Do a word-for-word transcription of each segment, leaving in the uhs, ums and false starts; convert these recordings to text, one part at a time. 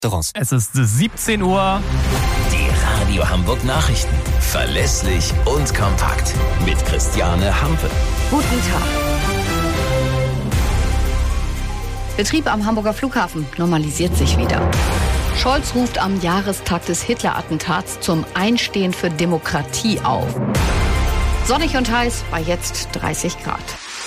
Restaurants. Es ist siebzehn Uhr. Die Radio Hamburg Nachrichten. Verlässlich und kompakt. Mit Christiane Hampe. Guten Tag. Betrieb am Hamburger Flughafen normalisiert sich wieder. Scholz ruft am Jahrestag des Hitler-Attentats zum Einstehen für Demokratie auf. Sonnig und heiß bei jetzt dreißig Grad.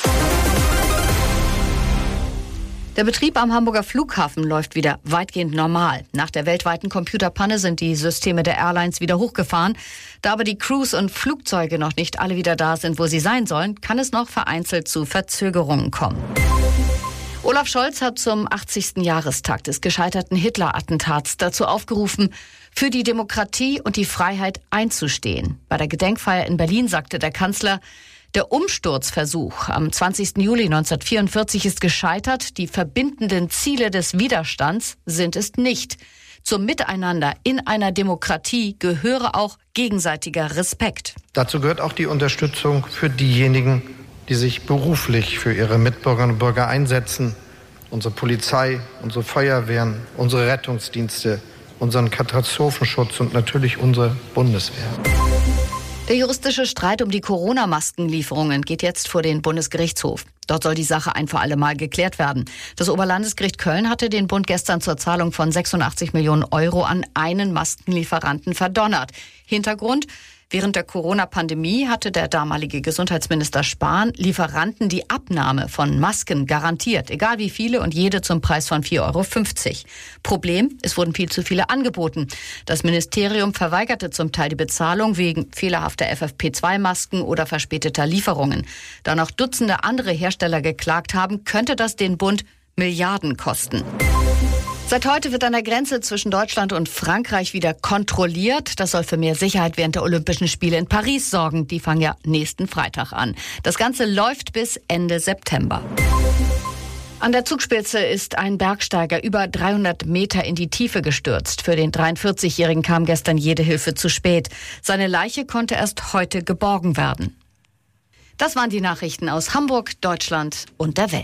Der Betrieb am Hamburger Flughafen läuft wieder weitgehend normal. Nach der weltweiten Computerpanne sind die Systeme der Airlines wieder hochgefahren. Da aber die Crews und Flugzeuge noch nicht alle wieder da sind, wo sie sein sollen, kann es noch vereinzelt zu Verzögerungen kommen. Olaf Scholz hat zum achtzigsten Jahrestag des gescheiterten Hitler-Attentats dazu aufgerufen, für die Demokratie und die Freiheit einzustehen. Bei der Gedenkfeier in Berlin sagte der Kanzler, der Umsturzversuch am zwanzigsten Juli neunzehnhundertvierundvierzig ist gescheitert. Die verbindenden Ziele des Widerstands sind es nicht. Zum Miteinander in einer Demokratie gehöre auch gegenseitiger Respekt. Dazu gehört auch die Unterstützung für diejenigen, die sich beruflich für ihre Mitbürgerinnen und Bürger einsetzen. Unsere Polizei, unsere Feuerwehren, unsere Rettungsdienste, unseren Katastrophenschutz und natürlich unsere Bundeswehr. Der juristische Streit um die Corona-Maskenlieferungen geht jetzt vor den Bundesgerichtshof. Dort soll die Sache ein für alle Mal geklärt werden. Das Oberlandesgericht Köln hatte den Bund gestern zur Zahlung von sechsundachtzig Millionen Euro an einen Maskenlieferanten verdonnert. Hintergrund: Während der Corona-Pandemie hatte der damalige Gesundheitsminister Spahn Lieferanten die Abnahme von Masken garantiert, egal wie viele und jede zum Preis von vier Euro fünfzig. Problem: Es wurden viel zu viele angeboten. Das Ministerium verweigerte zum Teil die Bezahlung wegen fehlerhafter F F P zwei Masken oder verspäteter Lieferungen. Da noch Dutzende andere Hersteller geklagt haben, könnte das den Bund Milliarden kosten. Seit heute wird an der Grenze zwischen Deutschland und Frankreich wieder kontrolliert. Das soll für mehr Sicherheit während der Olympischen Spiele in Paris sorgen. Die fangen ja nächsten Freitag an. Das Ganze läuft bis Ende September. An der Zugspitze ist ein Bergsteiger über dreihundert Meter in die Tiefe gestürzt. Für den dreiundvierzigjährigen kam gestern jede Hilfe zu spät. Seine Leiche konnte erst heute geborgen werden. Das waren die Nachrichten aus Hamburg, Deutschland und der Welt.